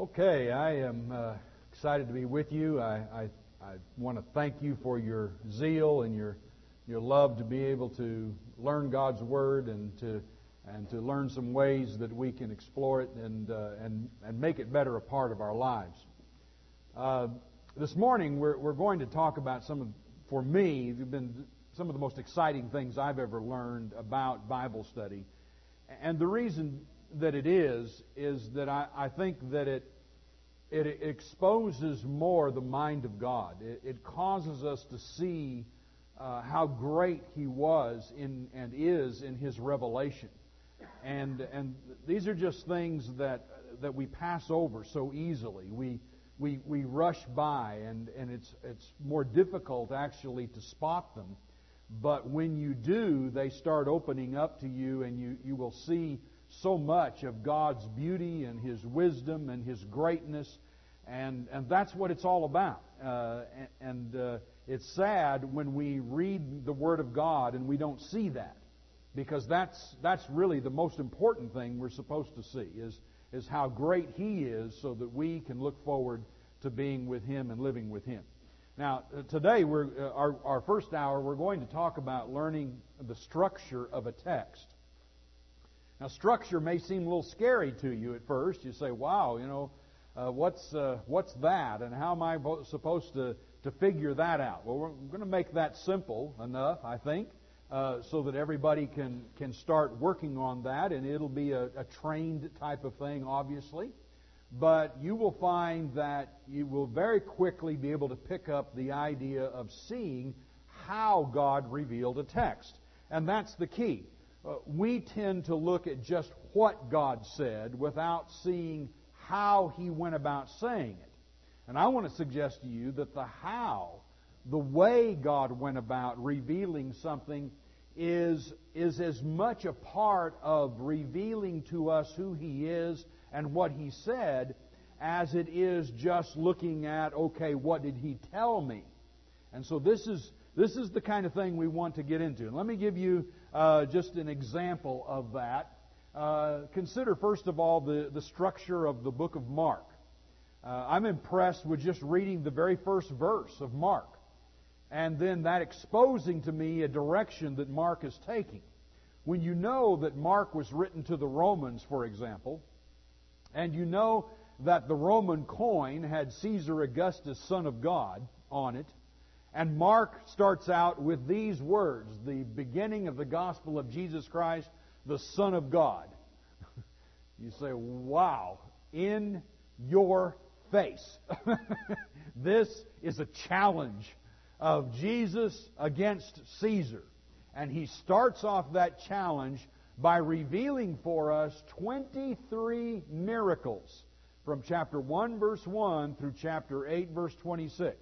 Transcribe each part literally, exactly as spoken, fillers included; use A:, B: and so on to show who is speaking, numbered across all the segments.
A: Okay, I am uh, excited to be with you. I, I, I want to thank you for your zeal and your your love to be able to learn God's Word and to and to learn some ways that we can explore it and uh, and and make it better a part of our lives. Uh, this morning we're we're going to talk about some of, for me, have been some of the most exciting things I've ever learned about Bible study, and the reason that it is, is that I, I think that it it exposes more the mind of God. It, it causes us to see uh, how great He was in and is in His revelation. And and these are just things that that we pass over so easily. We we we rush by, and, and it's it's more difficult actually to spot them. But when you do, they start opening up to you, and you, you will see so much of God's beauty and His wisdom and His greatness, and and that's what it's all about. Uh, and uh, it's sad when we read the Word of God and we don't see that, because that's that's really the most important thing we're supposed to see is is how great He is, so that we can look forward to being with Him and living with Him. Now, today we're uh, our our first hour we're going to talk about learning the structure of a text. Now, structure may seem a little scary to you at first. You say, wow, you know, uh, what's uh, what's that? And how am I supposed to, to figure that out? Well, we're going to make that simple enough, I think, uh, so that everybody can, can start working on that, and it'll be a, a trained type of thing, obviously. But you will find that you will very quickly be able to pick up the idea of seeing how God revealed a text. And that's the key. Uh, we tend to look at just what God said without seeing how He went about saying it. And I want to suggest to you that the how, the way God went about revealing something, is, is as much a part of revealing to us who He is and what He said as it is just looking at, okay, what did He tell me? And so this is this is the kind of thing we want to get into. And let me give you Uh, just an example of that. Uh, consider, first of all, the, the structure of the book of Mark. Uh, I'm impressed with just reading the very first verse of Mark, and then that exposing to me a direction that Mark is taking. When you know that Mark was written to the Romans, for example, and you know that the Roman coin had Caesar Augustus, Son of God, on it, and Mark starts out with these words, the beginning of the gospel of Jesus Christ, the Son of God. You say, wow, in your face. This is a challenge of Jesus against Caesar. And he starts off that challenge by revealing for us twenty-three miracles from chapter one, verse one, through chapter eight, verse twenty-six.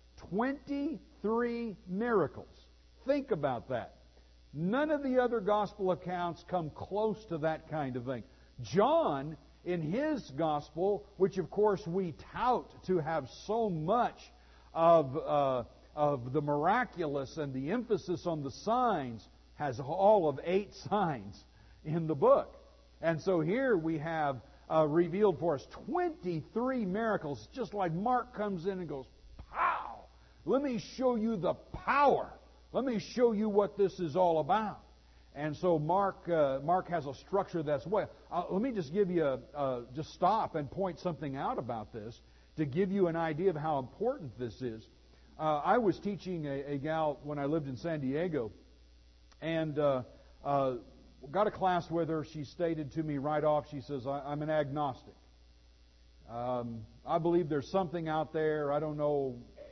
A: twenty-three miracles. Think about that. None of the other gospel accounts come close to that kind of thing. John, in his gospel, which of course we tout to have so much of, uh, of the miraculous and the emphasis on the signs, has all of eight signs in the book. And so here we have uh, revealed for us twenty-three miracles, just like Mark comes in and goes, pow! Let me show you the power. Let me show you what this is all about. And so Mark uh, Mark has a structure that's way. Uh, let me just give you a, uh, just stop and point something out about this to give you an idea of how important this is. Uh, I was teaching a, a gal when I lived in San Diego, and uh, uh, got a class with her. She stated to me right off, she says, I, I'm an agnostic. Um, I believe there's something out there. I don't know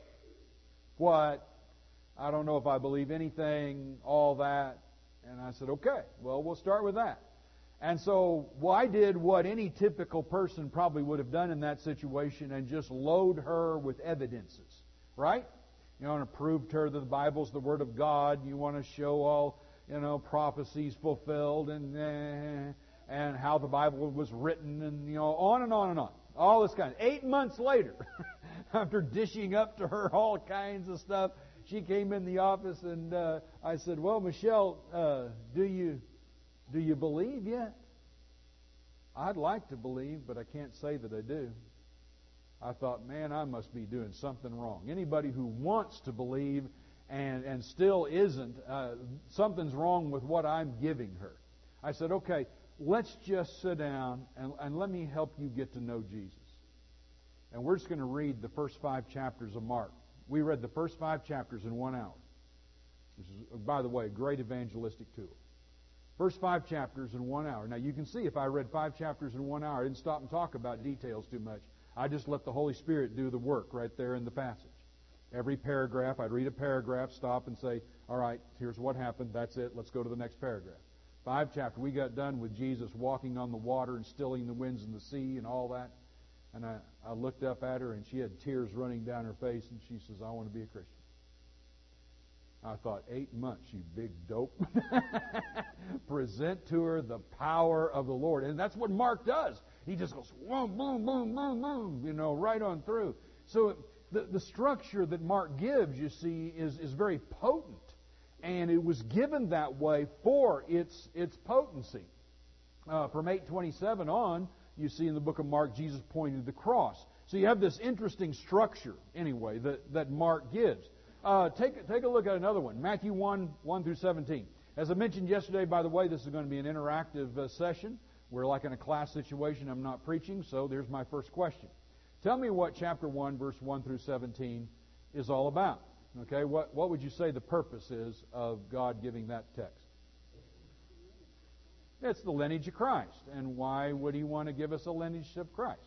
A: what, I don't know if I believe anything, all that. And I said, okay, well, we'll start with that. And so well, I did what any typical person probably would have done in that situation and just load her with evidences, right? You want to prove to her that the Bible's the Word of God. You want to show all, you know, prophecies fulfilled and eh, and how the Bible was written and, you know, on and on and on. All this kind of. Eight months later, after dishing up to her all kinds of stuff, she came in the office and uh, I said, well, Michelle, uh, do you do you believe yet? I'd like to believe, but I can't say that I do. I thought, man, I must be doing something wrong. Anybody who wants to believe and, and still isn't, uh, something's wrong with what I'm giving her. I said, okay, let's just sit down and, and let me help you get to know Jesus. And we're just going to read the first five chapters of Mark. We read the first five chapters in one hour. This is, by the way, a great evangelistic tool. First five chapters in one hour. Now, you can see if I read five chapters in one hour, I didn't stop and talk about details too much. I just let the Holy Spirit do the work right there in the passage. Every paragraph, I'd read a paragraph, stop and say, all right, here's what happened. That's it. Let's go to the next paragraph. Five chapters. We got done with Jesus walking on the water and stilling the winds and the sea and all that. And I, I looked up at her, and she had tears running down her face, and she says, I want to be a Christian. I thought, eight months, you big dope. Present to her the power of the Lord. And that's what Mark does. He just goes, boom, boom, boom, boom, boom, you know, right on through. So the, the structure that Mark gives, you see, is, is very potent. And it was given that way for its, its potency. Uh, from eight twenty-seven on, you see in the book of Mark, Jesus pointing to the cross. So you have this interesting structure, anyway, that, that Mark gives. Uh, take, take a look at another one, Matthew one, one through seventeen. As I mentioned yesterday, by the way, this is going to be an interactive uh, session. We're like in a class situation. I'm not preaching, so there's my first question. Tell me what chapter one, verse one through seventeen is all about. Okay, what, what would you say the purpose is of God giving that text? It's the lineage of Christ. And why would He want to give us a lineage of Christ?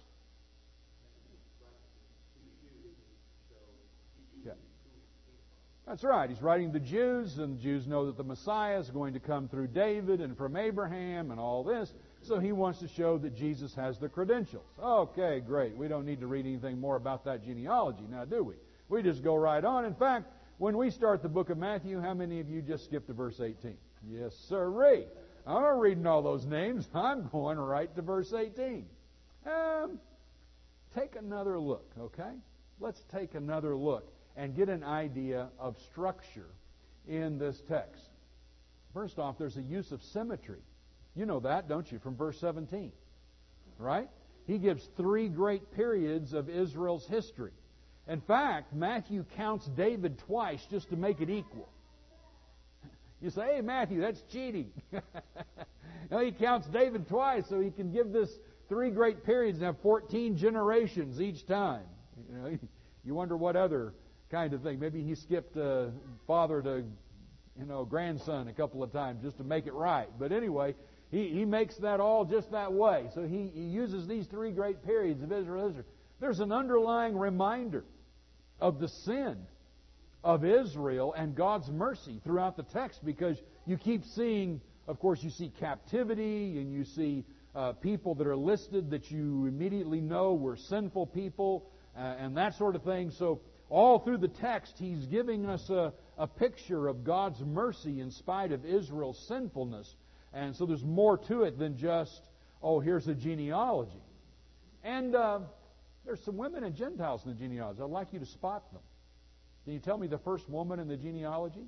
A: Okay. That's right. He's writing the Jews, and the Jews know that the Messiah is going to come through David and from Abraham and all this. So he wants to show that Jesus has the credentials. Okay, great. We don't need to read anything more about that genealogy now, do we? We just go right on. In fact, when we start the book of Matthew, how many of you just skipped to verse eighteen? Yes, sirree. I'm not reading all those names. I'm going right to verse eighteen. Um, take another look, okay? Let's take another look and get an idea of structure in this text. First off, there's a use of symmetry. You know that, don't you, from verse seventeen, right? He gives three great periods of Israel's history. In fact, Matthew counts David twice just to make it equal. You say, hey, Matthew, that's cheating. No, he counts David twice so he can give this three great periods and have fourteen generations each time. You know, you wonder what other kind of thing. Maybe he skipped uh, father to, you know, grandson a couple of times just to make it right. But anyway, he, he makes that all just that way. So he, he uses these three great periods of Israel. There's an underlying reminder of the sin of Israel and God's mercy throughout the text, because you keep seeing, of course, you see captivity and you see uh, people that are listed that you immediately know were sinful people uh, and that sort of thing. So all through the text, he's giving us a, a picture of God's mercy in spite of Israel's sinfulness. And so there's more to it than just, oh, here's a genealogy. And uh, there's some women and Gentiles in the genealogy. I'd like you to spot them. Can you tell me the first woman in the genealogy?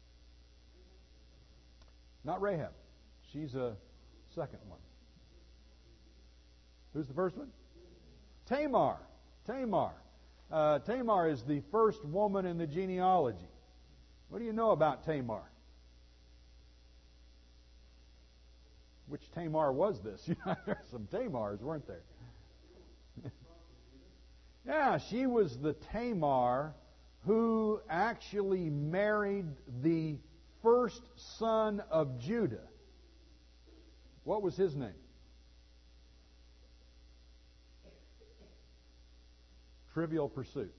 A: Not Rahab. She's a second one. Who's the first one? Tamar. Tamar. Uh, Tamar is the first woman in the genealogy. What do you know about Tamar? Which Tamar was this? There's some Tamars, weren't there? Yeah, she was the Tamar who actually married the first son of Judah. What was his name? Trivial Pursuit.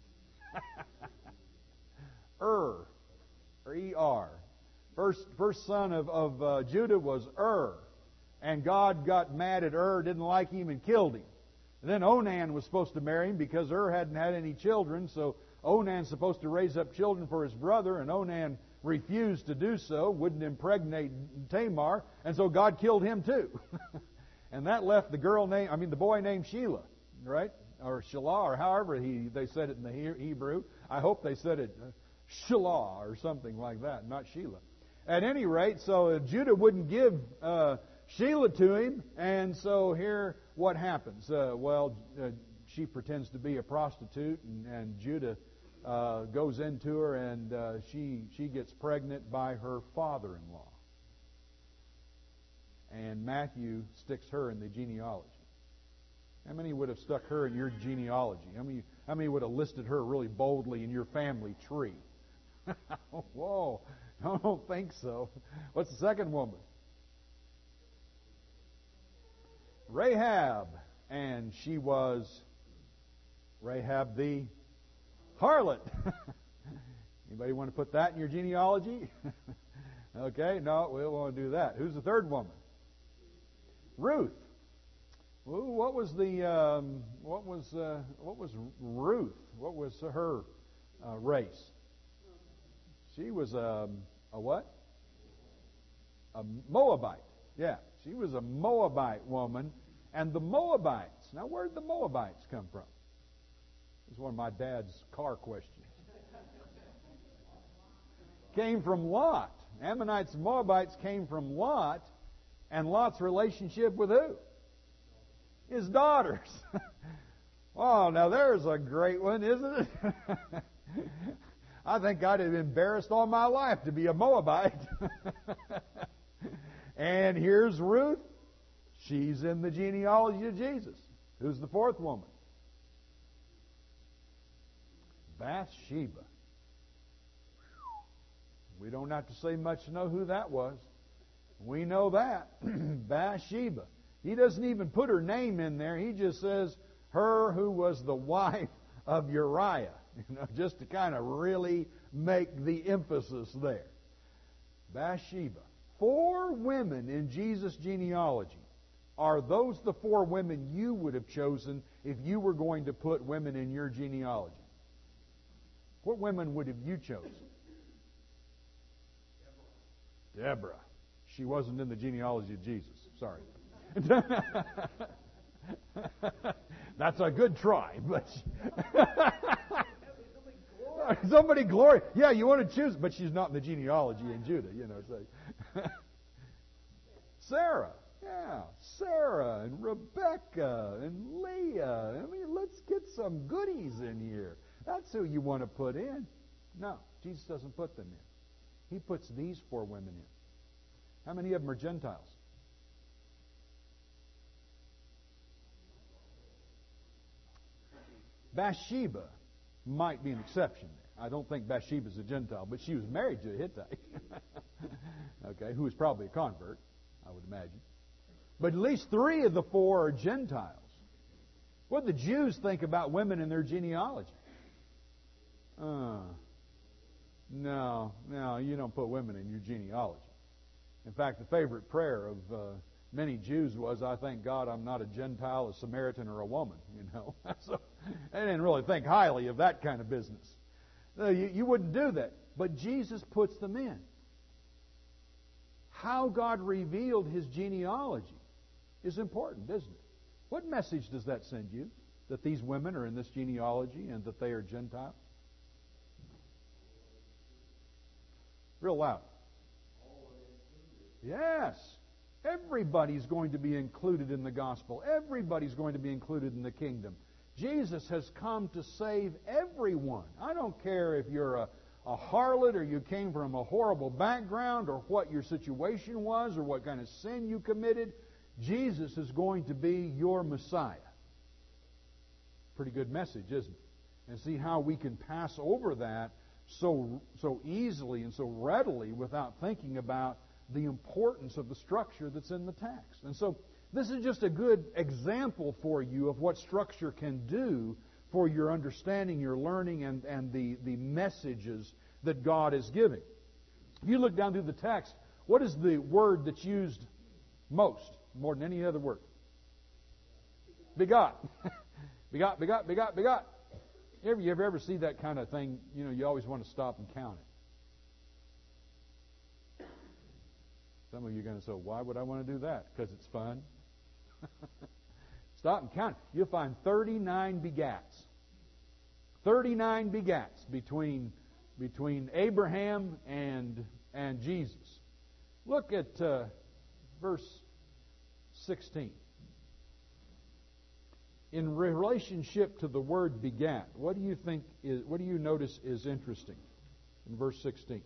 A: Ur. Or E R. First, first son of, of uh, Judah was Ur. And God got mad at Ur, didn't like him, and killed him. And then Onan was supposed to marry him because Ur hadn't had any children, so Onan's supposed to raise up children for his brother, and Onan refused to do so, wouldn't impregnate Tamar, and so God killed him too. And that left the girl name, I mean the boy named Shelah, right? Or Shelah, or however he they said it in the Hebrew. I hope they said it uh, Shelah or something like that, not Shelah. At any rate, so uh, Judah wouldn't give uh, Shelah to him, and so here what happens? Uh, well, uh, she pretends to be a prostitute, and, and Judah uh, goes into her, and uh, she she gets pregnant by her father-in-law. And Matthew sticks her in the genealogy. How many would have stuck her in your genealogy? How many, how many would have listed her really boldly in your family tree? Whoa, I don't think so. What's the second woman? Rahab. And she was Rahab the harlot. Anybody want to put that in your genealogy? Okay, no, we don't want to do that. Who's the third woman? Ruth. Well, what was the um, what was uh, what was Ruth? What was her uh, race? She was a, a what? A Moabite. Yeah, she was a Moabite woman. And the Moabites. Now, where did the Moabites come from? This is one of my dad's car questions. Came from Lot. Ammonites and Moabites came from Lot. And Lot's relationship with who? His daughters. Oh, now there's a great one, isn't it? I think I'd have been embarrassed all my life to be a Moabite. And here's Ruth. She's in the genealogy of Jesus. Who's the fourth woman? Bathsheba. We don't have to say much to know who that was. We know that. Bathsheba. He doesn't even put her name in there. He just says, her who was the wife of Uriah. You know, just to kind of really make the emphasis there. Bathsheba. Four women in Jesus' genealogy. Are those the four women you would have chosen if you were going to put women in your genealogy? What women would have you chosen? Deborah. Deborah. She wasn't in the genealogy of Jesus. Sorry. That's a good try, but somebody glory. Yeah, you want to choose, but she's not in the genealogy in Judah. You know, so Sarah. Yeah, Sarah and Rebecca and Leah. I mean, let's get some goodies in here. That's who you want to put in. No, Jesus doesn't put them in. He puts these four women in. How many of them are Gentiles? Bathsheba might be an exception there. I don't think Bathsheba's a Gentile, but she was married to a Hittite. Okay, who was probably a convert, I would imagine. But at least three of the four are Gentiles. What do the Jews think about women in their genealogy? Uh, no, no, you don't put women in your genealogy. In fact, the favorite prayer of uh, many Jews was, I thank God I'm not a Gentile, a Samaritan, or a woman. You know, so they didn't really think highly of that kind of business. No, you, you wouldn't do that. But Jesus puts them in. How God revealed His genealogy is important, isn't it? What message does that send you? That these women are in this genealogy and that they are Gentiles? Real loud. Yes. Everybody's going to be included in the gospel. Everybody's going to be included in the kingdom. Jesus has come to save everyone. I don't care if you're a, a harlot or you came from a horrible background or what your situation was or what kind of sin you committed. Jesus is going to be your Messiah. Pretty good message, isn't it? And see how we can pass over that so so easily and so readily without thinking about the importance of the structure that's in the text. And so this is just a good example for you of what structure can do for your understanding, your learning, and, and the, the messages that God is giving. If you look down through the text, what is the word that's used most? More than any other word. Begot. begot, begot, begot, begot. You ever, you ever ever see that kind of thing? You know, you always want to stop and count it. Some of you are going to say, why would I want to do that? Because it's fun. Stop and count it. You'll find thirty-nine begats. thirty-nine begats between, between Abraham and, and Jesus. Look at uh, verse sixteen. in relationship to the word begat, what do you think is, what do you notice is interesting in verse sixteen?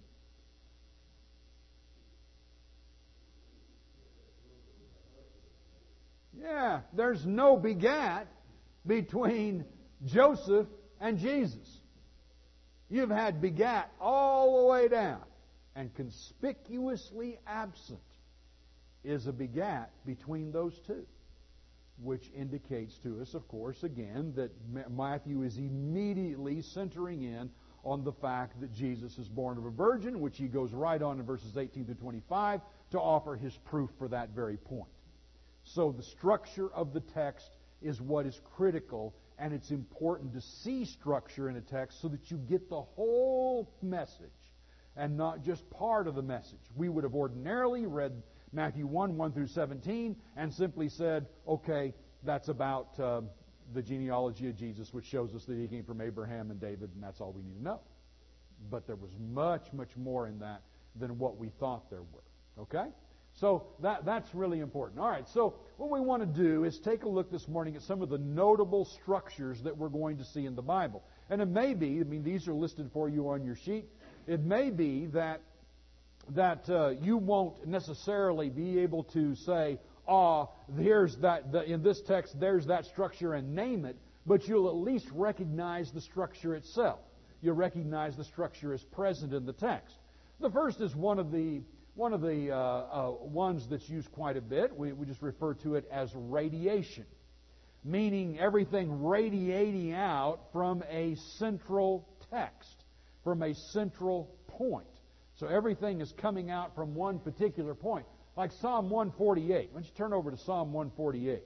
A: Yeah, there's no begat between Joseph and Jesus. You've had begat all the way down, and conspicuously absent is a begat between those two, which indicates to us, of course, again, that Matthew is immediately centering in on the fact that Jesus is born of a virgin, which he goes right on in verses eighteen to twenty-five to offer his proof for that very point. So the structure of the text is what is critical, and it's important to see structure in a text so that you get the whole message and not just part of the message. We would have ordinarily read Matthew one, one through seventeen, and simply said, okay, that's about uh, the genealogy of Jesus, which shows us that he came from Abraham and David, and that's all we need to know. But there was much, much more in that than what we thought there were. Okay? So that, that's really important. All right, so what we want to do is take a look this morning at some of the notable structures that we're going to see in the Bible. And it may be, I mean, these are listed for you on your sheet. It may be that that uh, you won't necessarily be able to say, ah, there's that, the, in this text, there's that structure and name it, but you'll at least recognize the structure itself. You'll recognize the structure as present in the text. The first is one of the one of the uh, uh, ones that's used quite a bit. We, we just refer to it as radiation, meaning everything radiating out from a central text, from a central point. So everything is coming out from one particular point. Like Psalm one forty-eight. Why don't you turn over to Psalm one forty-eight?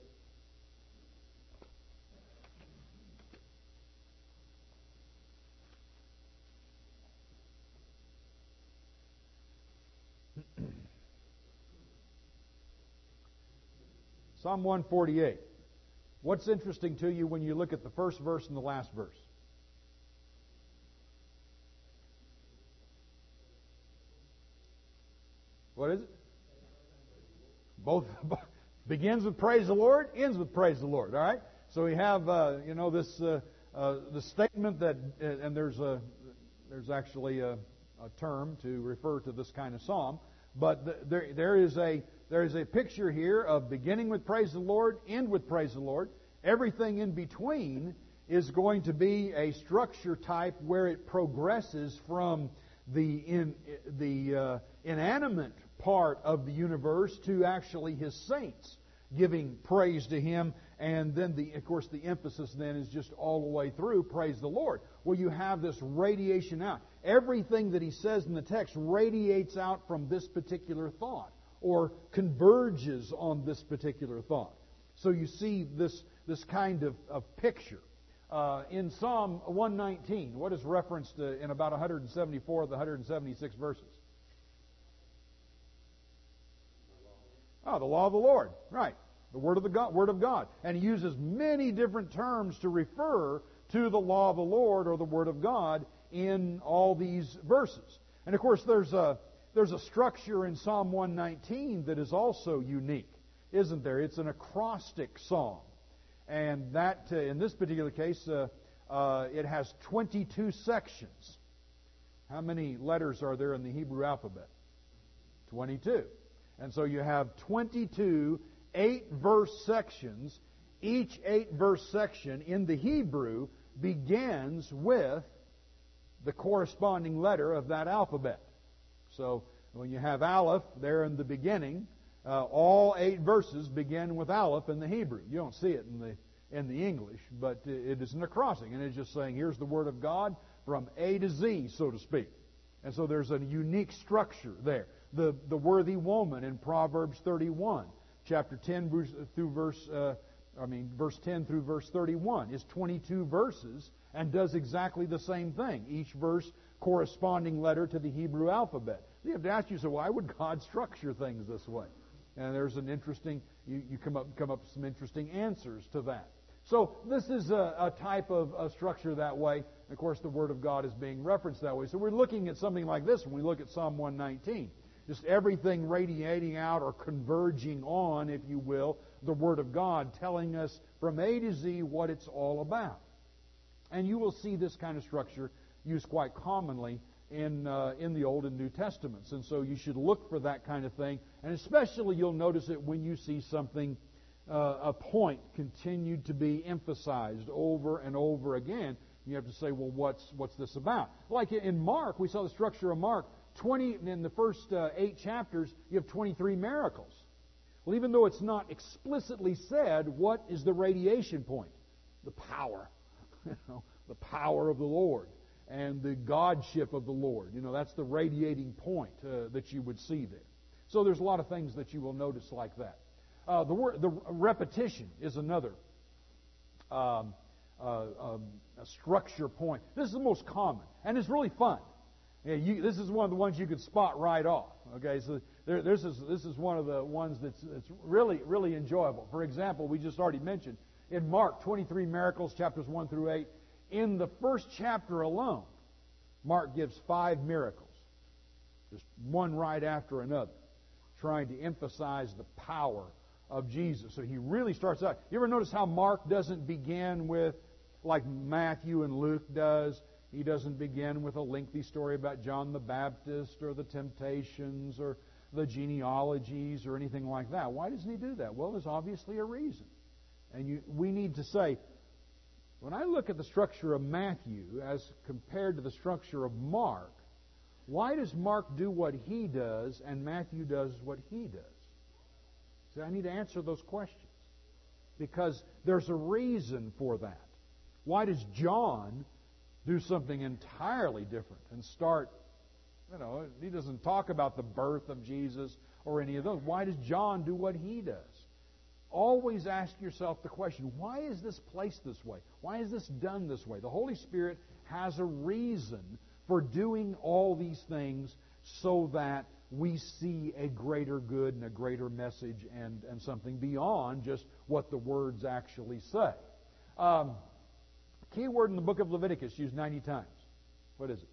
A: Psalm one forty-eight. What's interesting to you when you look at the first verse and the last verse? What is it? Both begins with praise the Lord, ends with praise the Lord. All right. So we have, uh, you know, this uh, uh, the statement that, uh, and there's a there's actually a, a term to refer to this kind of psalm, but the, there there is a there is a picture here of beginning with praise the Lord, end with praise the Lord. Everything in between is going to be a structure type where it progresses from the in the uh, inanimate part of the universe to actually His saints giving praise to Him, and then the of course the emphasis then is just all the way through praise the Lord. Well, you have this radiation out. Everything that He says in the text radiates out from this particular thought or converges on this particular thought. So you see this this kind of, of picture. Uh, in Psalm one nineteen, what is referenced uh, in about one seventy-four of the one seventy-six verses? Oh, the law of the Lord. Right. The Word of the God, Word of God. And he uses many different terms to refer to the law of the Lord or the Word of God in all these verses. And of course, there's a there's a structure in Psalm one nineteen that is also unique, isn't there? It's an acrostic psalm. And that, uh, in this particular case, uh, uh, it has twenty-two sections. How many letters are there in the Hebrew alphabet? twenty-two. And so you have twenty-two eight-verse sections. Each eight-verse section in the Hebrew begins with the corresponding letter of that alphabet. So when you have Aleph there in the beginning, uh, all eight verses begin with Aleph in the Hebrew. You don't see it in the in the English, but it is an acrostic, and it's just saying here's the Word of God from A to Z, so to speak. And so there's a unique structure there. The the worthy woman in Proverbs thirty-one, chapter ten through verse, uh, I mean verse ten through verse thirty-one is twenty-two verses and does exactly the same thing. Each verse corresponding letter to the Hebrew alphabet. You have to ask yourself, why would God structure things this way? And there's an interesting, you, you come up come up with some interesting answers to that. So this is a, a type of a structure that way. Of course, the Word of God is being referenced that way. So we're looking at something like this when we look at Psalm one nineteen. Just everything radiating out or converging on, if you will, the Word of God, telling us from A to Z what it's all about. And you will see this kind of structure used quite commonly in uh, in the Old and New Testaments. And so you should look for that kind of thing. And especially you'll notice it when you see something, uh, a point continued to be emphasized over and over again. You have to say, well, what's what's this about? Like in Mark, we saw the structure of Mark. Twenty in the first uh, eight chapters, you have twenty-three miracles. Well, even though it's not explicitly said, what is the radiation point? The power, you know, the power of the Lord and the Godship of the Lord. You know, that's the radiating point uh, that you would see there. So there's a lot of things that you will notice like that. Uh, the word, the repetition is another. Um, Uh, um, a structure point. This is the most common, and it's really fun. Yeah, you, this is one of the ones you could spot right off. Okay, so there, this is this is one of the ones that's, that's really really enjoyable. For example, we just already mentioned in Mark twenty-three miracles, chapters one through eight. In the first chapter alone, Mark gives five miracles, just one right after another, trying to emphasize the power of Jesus. So he really starts out. You ever notice how Mark doesn't begin with, like Matthew and Luke does, he doesn't begin with a lengthy story about John the Baptist or the temptations or the genealogies or anything like that. Why doesn't he do that? Well, there's obviously a reason. And you, we need to say, when I look at the structure of Matthew as compared to the structure of Mark, why does Mark do what he does and Matthew does what he does? See, I need to answer those questions because there's a reason for that. Why does John do something entirely different and start, you know, he doesn't talk about the birth of Jesus or any of those. Why does John do what he does? Always ask yourself the question, why is this placed this way? Why is this done this way? The Holy Spirit has a reason for doing all these things so that we see a greater good and a greater message and, and something beyond just what the words actually say. Um, key word in the book of Leviticus used ninety times. What is it?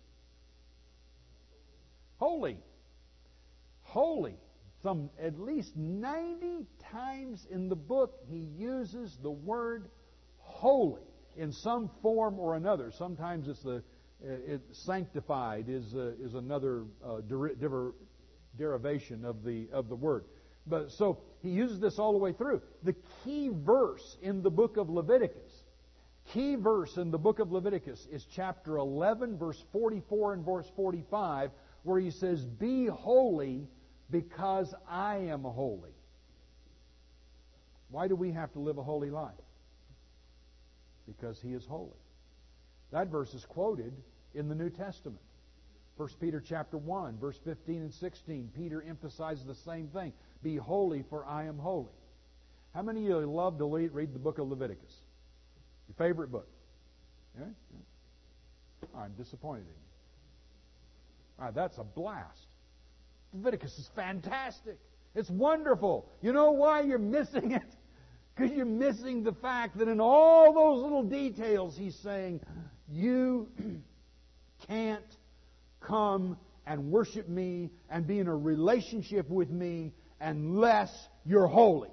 A: Holy. Holy. Some at least ninety times in the book he uses the word holy in some form or another. Sometimes it's the it, sanctified is uh, is another uh, der- der- derivation of the of the word. But so he uses this all the way through. The key verse in the book of Leviticus, key verse in the book of Leviticus is chapter eleven, verse forty-four and verse forty-five, where he says, "Be holy because I am holy." Why do we have to live a holy life? Because he is holy. That verse is quoted in the New Testament. First Peter chapter one, verse fifteen and sixteen, Peter emphasizes the same thing. Be holy, for I am holy. How many of you love to read the book of Leviticus? Your favorite book? Yeah? Yeah. I'm disappointed in you. All right, that's a blast. Leviticus is fantastic. It's wonderful. You know why you're missing it? Because you're missing the fact that in all those little details he's saying, you can't come and worship me and be in a relationship with me unless you're holy.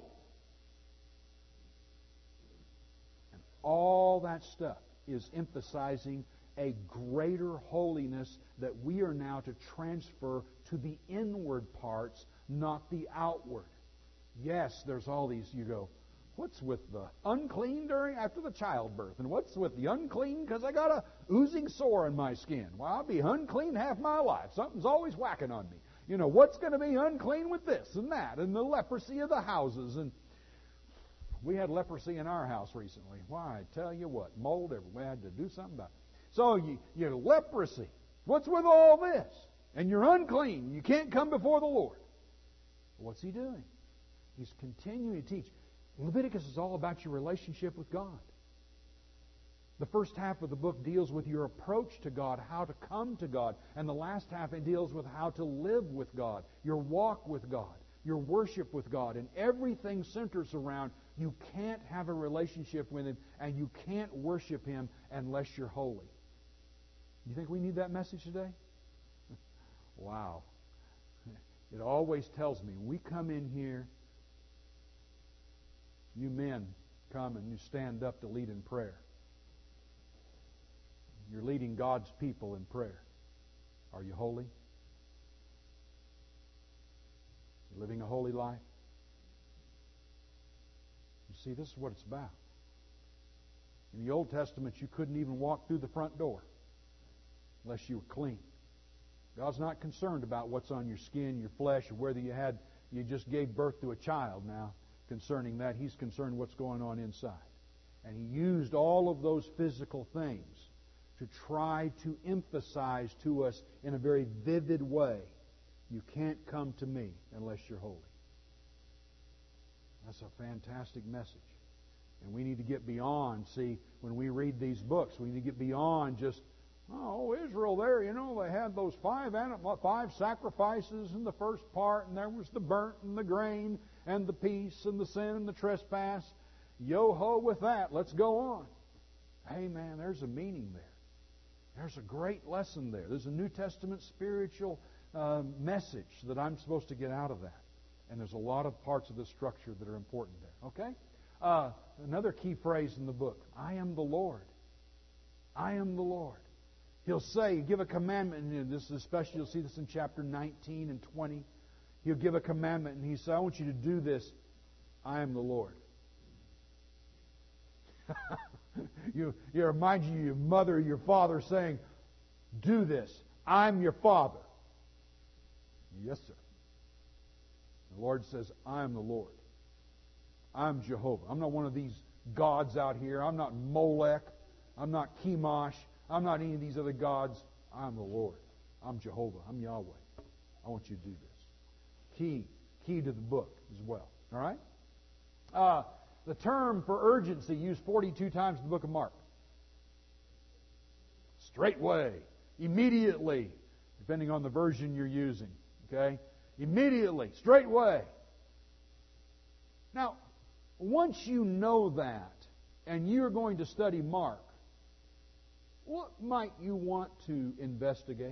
A: And all that stuff is emphasizing a greater holiness that we are now to transfer to the inward parts, not the outward. Yes, there's all these, you go, what's with the unclean during after the childbirth? And what's with the unclean because I got a oozing sore in my skin? Well, I'll be unclean half my life. Something's always whacking on me. You know, what's going to be unclean with this and that? And the leprosy of the houses. And we had leprosy in our house recently. Why, I tell you what, mold everywhere. We had to do something about it. So you, you know, leprosy. What's with all this? And you're unclean. You can't come before the Lord. What's he doing? He's continuing to teach. Leviticus is all about your relationship with God. The first half of the book deals with your approach to God, how to come to God. And the last half, it deals with how to live with God, your walk with God, your worship with God. And everything centers around you can't have a relationship with Him and you can't worship Him unless you're holy. You think we need that message today? Wow. It always tells me, we come in here, You men come and you stand up to lead in prayer. You're leading God's people in prayer. Are you holy? You living a holy life? You see, this is what it's about. In the Old Testament, you couldn't even walk through the front door unless you were clean. God's not concerned about what's on your skin, your flesh, or whether you had you just gave birth to a child now. Concerning that, He's concerned what's going on inside. And He used all of those physical things to try to emphasize to us in a very vivid way, you can't come to me unless you're holy. That's a fantastic message. And we need to get beyond, see, when we read these books, we need to get beyond just, oh, Israel there, you know, they had those five animal, five sacrifices in the first part, and there was the burnt and the grain and the peace and the sin and the trespass. Yo-ho with that. Let's go on. Hey, man, there's a meaning there. There's a great lesson there. There's a New Testament spiritual uh, message that I'm supposed to get out of that. And there's a lot of parts of the structure that are important there. Okay? Uh, another key phrase in the book, I am the Lord. I am the Lord. He'll say, give a commandment, and this is especially, you'll see this in chapter nineteen and twenty. He'll give a commandment, and He says, I want you to do this. I am the Lord. you, you remind you of your mother or your father saying, do this. I'm your father. Yes, sir. The Lord says, I am the Lord. I'm Jehovah. I'm not one of these gods out here. I'm not Molech. I'm not Chemosh. I'm not any of these other gods. I'm the Lord. I'm Jehovah. I'm Yahweh. I want you to do this. Key, key to the book as well. All right? Uh, the term for urgency used forty-two times in the book of Mark. Straightway, immediately, depending on the version you're using. Okay? Immediately, straightway. Now, once you know that, and you're going to study Mark, what might you want to investigate?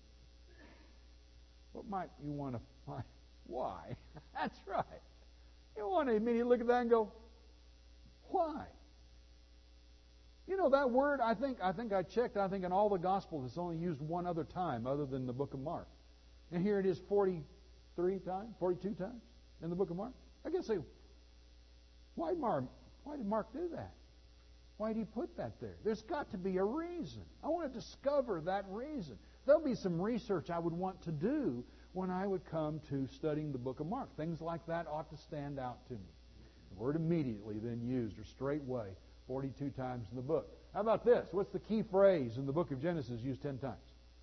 A: What might you want to find? Why? That's right. You want to immediately look at that and go, why? You know, that word, I think I think I checked, I think in all the Gospels it's only used one other time other than the book of Mark. And here it is forty-three times, forty-two times in the book of Mark. I guess say, why Mark? Why did Mark do that? Why did he put that there? There's got to be a reason. I want to discover that reason. There'll be some research I would want to do when I would come to studying the book of Mark. Things like that ought to stand out to me. The word immediately then used, or straightway, forty-two times in the book. How about this? What's the key phrase in the book of Genesis used ten times?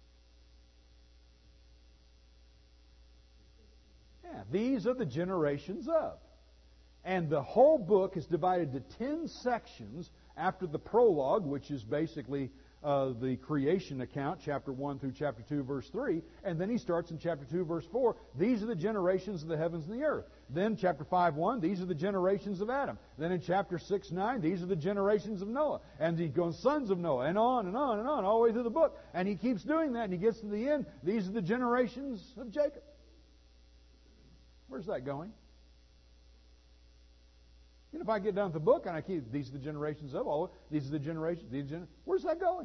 A: Yeah, these are the generations of. And the whole book is divided to ten sections after the prologue, which is basically uh, the creation account, chapter one through chapter two, verse three. And then he starts in chapter two, verse four. These are the generations of the heavens and the earth. Then chapter five, one, these are the generations of Adam. Then in chapter six, nine, these are the generations of Noah. And he goes, sons of Noah, and on and on and on, all the way through the book. And he keeps doing that, and he gets to the end. These are the generations of Jacob. Where's that going? You know, if I get done with the book and I keep, these are the generations of, all, these are the generations, these are gener- where's that going?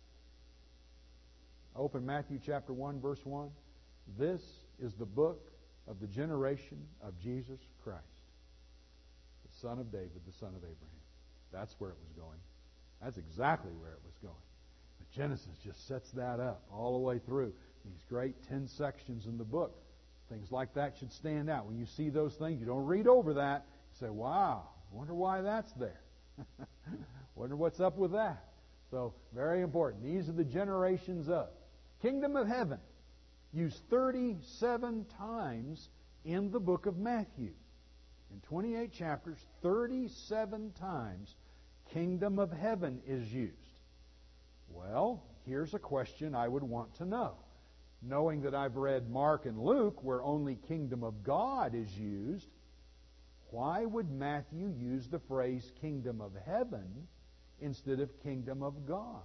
A: I open Matthew chapter one, verse one. This is the book of the generation of Jesus Christ, the son of David, the son of Abraham. That's where it was going. That's exactly where it was going. But Genesis just sets that up all the way through. These great ten sections in the book. Things like that should stand out. When you see those things, you don't read over that. You say, wow, I wonder why that's there. Wonder what's up with that. So, very important. These are the generations of. Kingdom of heaven used thirty-seven times in the book of Matthew. In twenty-eight chapters, thirty-seven times kingdom of heaven is used. Well, here's a question I would want to know. Knowing that I've read Mark and Luke where only kingdom of God is used, why would Matthew use the phrase kingdom of heaven instead of kingdom of God?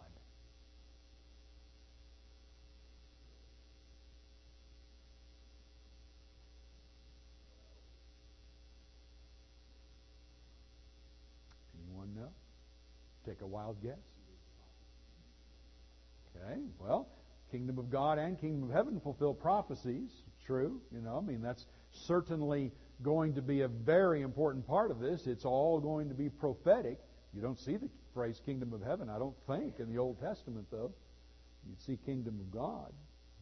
A: No? Take a wild guess. Okay, well, kingdom of God and kingdom of heaven fulfill prophecies. True, you know, I mean, that's certainly going to be a very important part of this. It's all going to be prophetic. You don't see the phrase kingdom of heaven, I don't think, in the Old Testament, though. You'd see kingdom of God.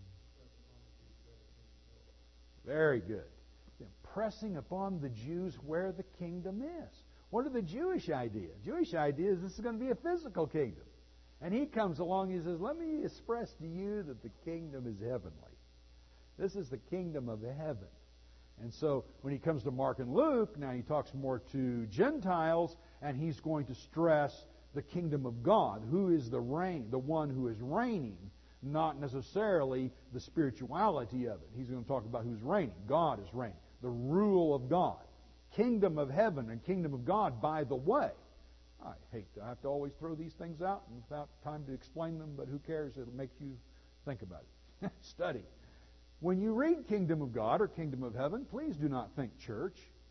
A: Very good. Pressing upon the Jews where the kingdom is. What are the Jewish ideas? Jewish idea is this is going to be a physical kingdom. And he comes along and he says, let me express to you that the kingdom is heavenly. This is the kingdom of heaven. And so when he comes to Mark and Luke, now he talks more to Gentiles, and he's going to stress the kingdom of God. Who is the reign, the one who is reigning, not necessarily the spirituality of it. He's going to talk about who's reigning. God is reigning. The rule of God. Kingdom of heaven and kingdom of God, by the way. I hate to have to always throw these things out without time to explain them, but who cares? It'll make you think about it. Study. When you read kingdom of God or kingdom of heaven, please do not think church.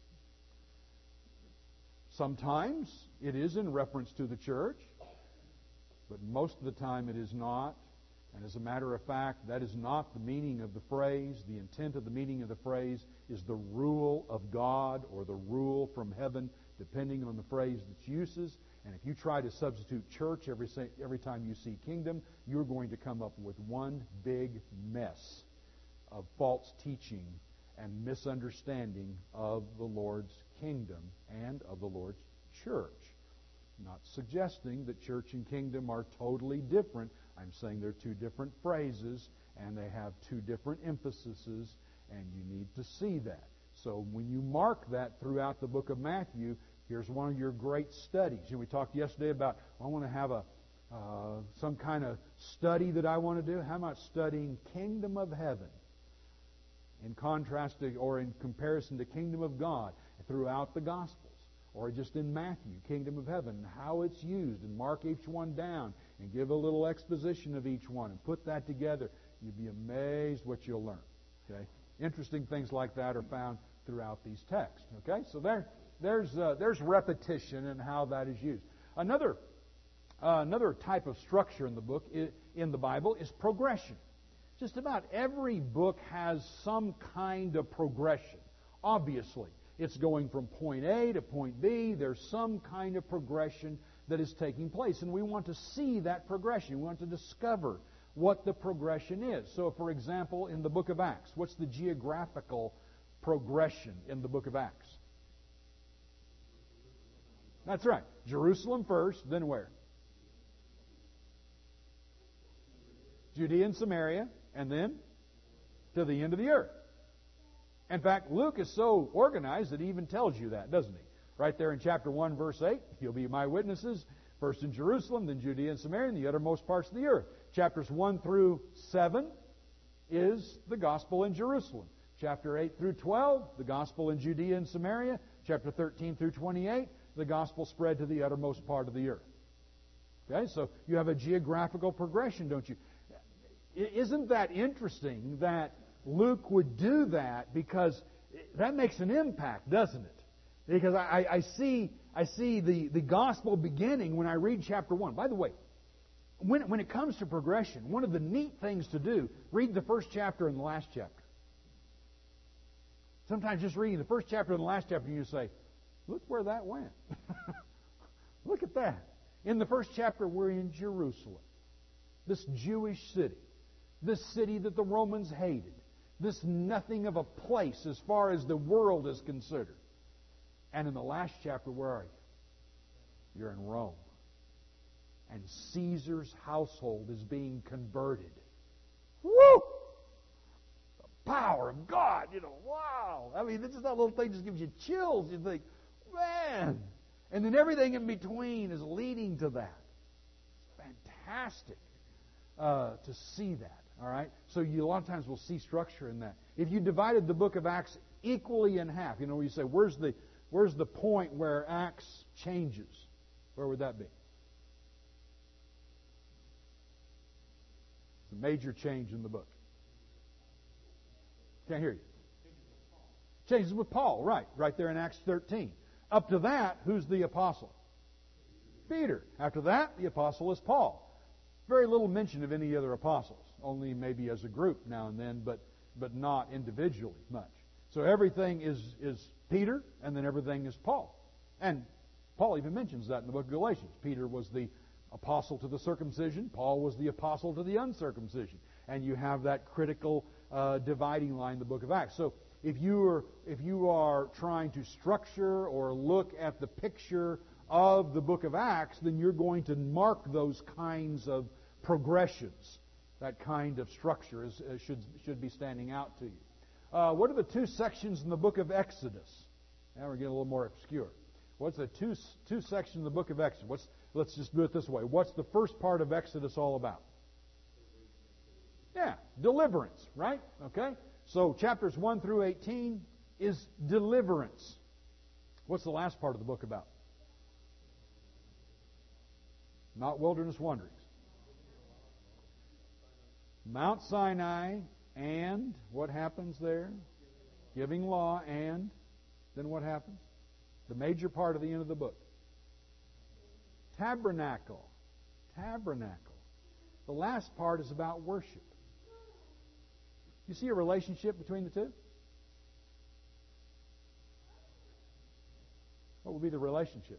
A: Sometimes it is in reference to the church, but most of the time it is not. And as a matter of fact, that is not the meaning of the phrase. The intent of the meaning of the phrase is the rule of God or the rule from heaven, depending on the phrase that's uses. And if you try to substitute church every every time you see kingdom, you're going to come up with one big mess of false teaching and misunderstanding of the Lord's kingdom and of the Lord's church. Not suggesting that church and kingdom are totally different. I'm saying they're two different phrases and they have two different emphases, and you need to see that. So when you mark that throughout the book of Matthew, here's one of your great studies. You know, we talked yesterday about, I want to have a uh, some kind of study that I want to do. How about studying kingdom of heaven in contrast to, or in comparison to kingdom of God throughout the Gospels? Or just in Matthew, kingdom of heaven, how it's used, and mark each one down and give a little exposition of each one and put that together. You'd be amazed what you'll learn. Okay, interesting things like that are found throughout these texts. Okay, so there, there's uh, there's repetition and how that is used. Another uh, another type of structure in the book in the Bible is progression. Just about every book has some kind of progression. Obviously, it's going from point A to point B. There's some kind of progression that is taking place. And we want to see that progression. We want to discover what the progression is. So, for example, in the book of Acts, what's the geographical progression in the book of Acts? That's right. Jerusalem first, then where? Judea and Samaria, and then to the end of the earth. In fact, Luke is so organized that he even tells you that, doesn't he? Right there in chapter one, verse eight, you'll be my witnesses, first in Jerusalem, then Judea and Samaria, and the uttermost parts of the earth. Chapters one through seven is the gospel in Jerusalem. Chapter eight through twelve, the gospel in Judea and Samaria. Chapter thirteen through twenty-eight, the gospel spread to the uttermost part of the earth. Okay, so you have a geographical progression, don't you? Isn't that interesting that Luke would do that, because that makes an impact, doesn't it? Because I, I see I see the, the gospel beginning when I read chapter one. By the way, when, when it comes to progression, one of the neat things to do, read the first chapter and the last chapter. Sometimes just reading the first chapter and the last chapter, you say, look where that went. Look at that. In the first chapter, we're in Jerusalem, this Jewish city, this city that the Romans hated. This nothing of a place as far as the world is considered. And in the last chapter, where are you? You're in Rome. And Caesar's household is being converted. Woo! The power of God, you know, wow! I mean, this is that little thing just gives you chills. You think, man! And then everything in between is leading to that. It's fantastic uh, to see that. All right? So you a lot of times will see structure in that. If you divided the book of Acts equally in half, you know, you say, where's the where's the point where Acts changes? Where would that be? It's a major change in the book. Can't hear you. Changes with Paul, right. Right there in Acts thirteen. Up to that, who's the apostle? Peter. After that, the apostle is Paul. Very little mention of any other apostles, only maybe as a group now and then, but but not individually much. So everything is, is Peter, and then everything is Paul. And Paul even mentions that in the book of Galatians. Peter was the apostle to the circumcision. Paul was the apostle to the uncircumcision. And you have that critical uh, dividing line in the book of Acts. So if you are if you are trying to structure or look at the picture of the book of Acts, then you're going to mark those kinds of progressions. That kind of structure is, uh, should should be standing out to you. Uh, what are the two sections in the book of Exodus? Now we're getting a little more obscure. What's the two two sections in the book of Exodus? What's, let's just do it this way. What's the first part of Exodus all about? Yeah, deliverance, right? Okay? So chapters one through eighteen is deliverance. What's the last part of the book about? Not wilderness wanderings. Mount Sinai, and what happens there? Giving law, and then what happens? The major part of the end of the book. Tabernacle. Tabernacle. The last part is about worship. You see a relationship between the two? What would be the relationship?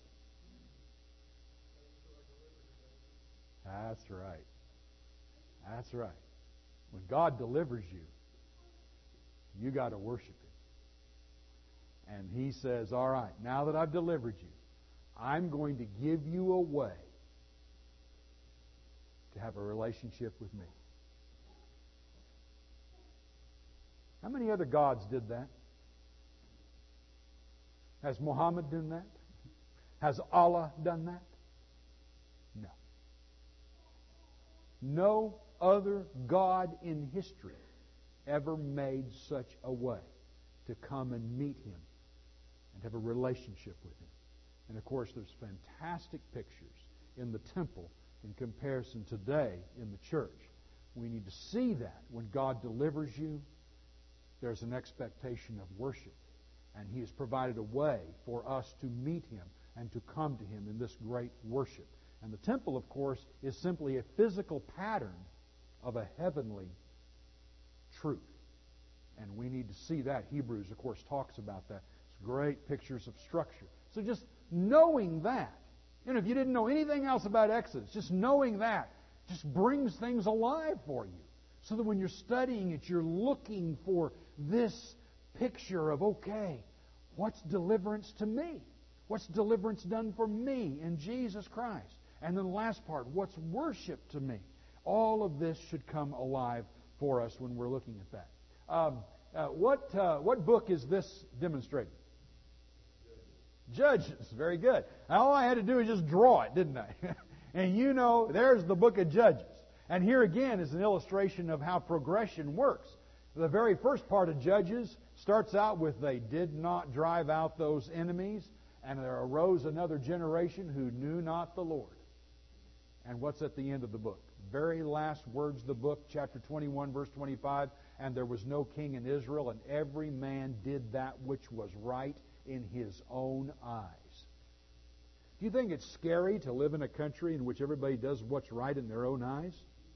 A: That's right. That's right. When God delivers you, you got to worship Him. And He says, all right, now that I've delivered you, I'm going to give you a way to have a relationship with me. How many other gods did that? Has Muhammad done that? Has Allah done that? No. No other God in history ever made such a way to come and meet Him and have a relationship with Him. And of course, there's fantastic pictures in the temple in comparison today in the church. We need to see that when God delivers you, there's an expectation of worship. And He has provided a way for us to meet Him and to come to Him in this great worship. And the temple, of course, is simply a physical pattern of a heavenly truth. And we need to see that. Hebrews, of course, talks about that. It's great pictures of structure. So just knowing that, you know, if you didn't know anything else about Exodus, just knowing that just brings things alive for you. So that when you're studying it, you're looking for this picture of, okay, what's deliverance to me? What's deliverance done for me in Jesus Christ? And then the last part, what's worship to me? All of this should come alive for us when we're looking at that. Um, uh, what uh, what book is this demonstrating? Judges. Judges. Very good. All I had to do is just draw it, didn't I? And you know, there's the book of Judges. And here again is an illustration of how progression works. The very first part of Judges starts out with, they did not drive out those enemies, and there arose another generation who knew not the Lord. And what's at the end of the book? Very last words of the book, chapter twenty-one, verse twenty-five, and there was no king in Israel, and every man did that which was right in his own eyes. Do you think it's scary to live in a country in which everybody does what's right in their own eyes?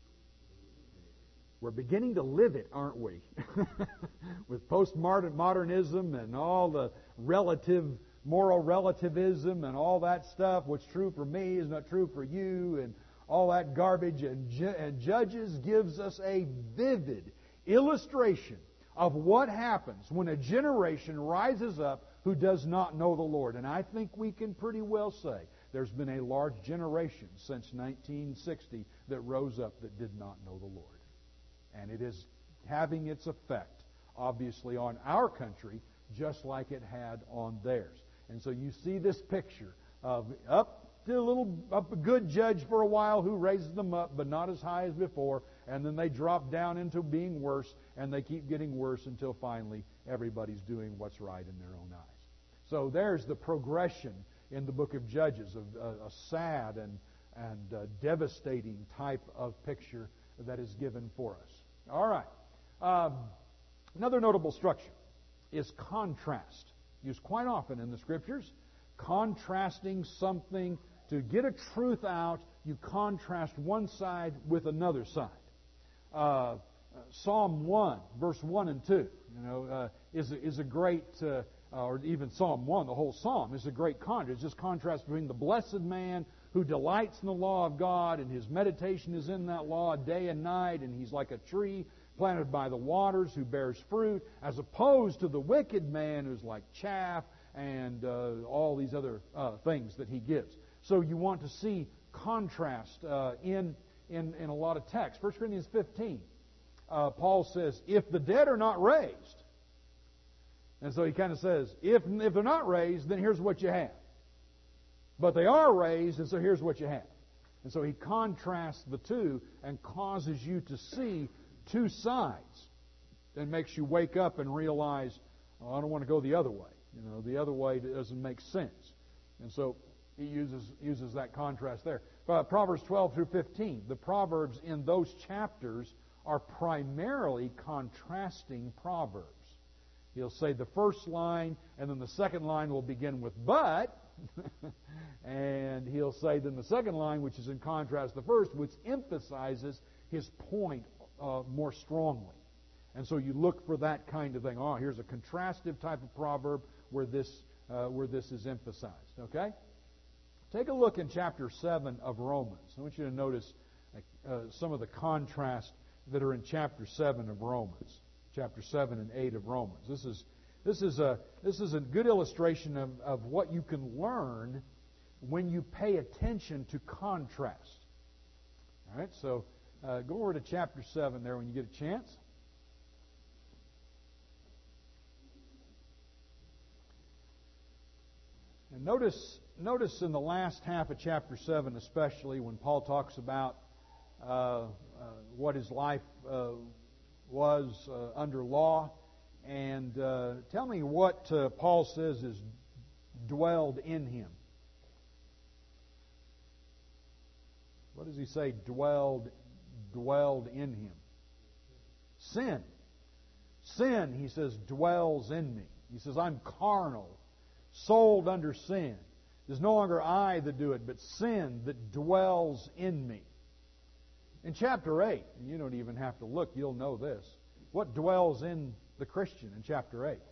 A: We're beginning to live it, aren't we? With postmodernism and all the relative, moral relativism and all that stuff. What's true for me is not true for you, and all that garbage. And, ju- and Judges gives us a vivid illustration of what happens when a generation rises up who does not know the Lord. And I think we can pretty well say there's been a large generation since nineteen sixty that rose up that did not know the Lord. And it is having its effect, obviously, on our country, just like it had on theirs. And so you see this picture of up to a little, up a good judge for a while who raises them up, but not as high as before, and then they drop down into being worse, and they keep getting worse until finally everybody's doing what's right in their own eyes. So there's the progression in the book of Judges of a, a sad and, and uh, devastating type of picture that is given for us. All right. Um, another notable structure is contrast, used quite often in the Scriptures, contrasting something to get a truth out, you contrast one side with another side. Uh, Psalm one, verse one and two, you know, uh, is a, is a great, uh, or even Psalm one, the whole psalm is a great contrast. It's just contrast between the blessed man who delights in the law of God, and his meditation is in that law day and night, and he's like a tree planted by the waters who bears fruit, as opposed to the wicked man who's like chaff and uh, all these other uh, things that he gives. So you want to see contrast uh, in, in in a lot of texts. First Corinthians fifteen, uh, Paul says, if the dead are not raised, and so he kind of says, if, if they're not raised, then here's what you have. But they are raised, and so here's what you have. And so he contrasts the two and causes you to see two sides, and makes you wake up and realize, oh, I don't want to go the other way. You know, the other way doesn't make sense. And so he uses uses that contrast there. Uh, Proverbs twelve through fifteen. The Proverbs in those chapters are primarily contrasting proverbs. He'll say the first line, and then the second line will begin with but, and he'll say then the second line, which is in contrast to the first, which emphasizes his point uh, more strongly. And so you look for that kind of thing. Oh, here's a contrastive type of proverb where this uh, where this is emphasized. Okay? Take a look in chapter seven of Romans. I want you to notice uh, some of the contrast that are in chapter seven of Romans. Chapter seven and eight of Romans. This is this is a this is a good illustration of, of what you can learn when you pay attention to contrast. All right, so uh, go over to chapter seven there when you get a chance. And notice notice in the last half of chapter seven, especially when Paul talks about uh, uh, what his life uh, was uh, under law, and uh, tell me what uh, Paul says is dwelled in him. What does he say dwelled dwelled in him? Sin. Sin, he says, dwells in me. He says, I'm carnal, sold under sin. It is no longer I that do it, but sin that dwells in me. In chapter eight, and you don't even have to look, you'll know this. What dwells in the Christian in chapter eight?